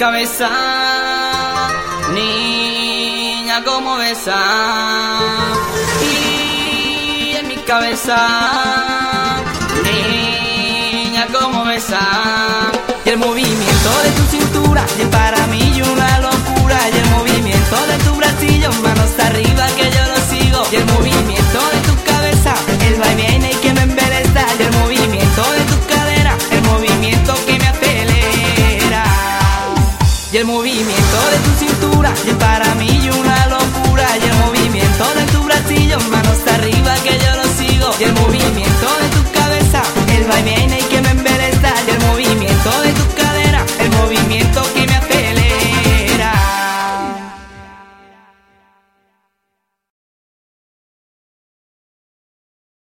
cabeza, niña, como besa. Y en mi cabeza, niña, como besa. Y el movimiento de tu cintura es para mí una locura. Y el movimiento de tu bracillo, manos arriba que yo lo sigo. Y el movimiento de tu cabeza, el vaivén que me embeleza. Y el movimiento de tu cadera, el movimiento que me acelera. Y el movimiento de tu cintura es para mí una locura. Y el movimiento de tu bracillo, manos arriba que yo lo sigo. Y el movimiento de tu cabeza, el vaivén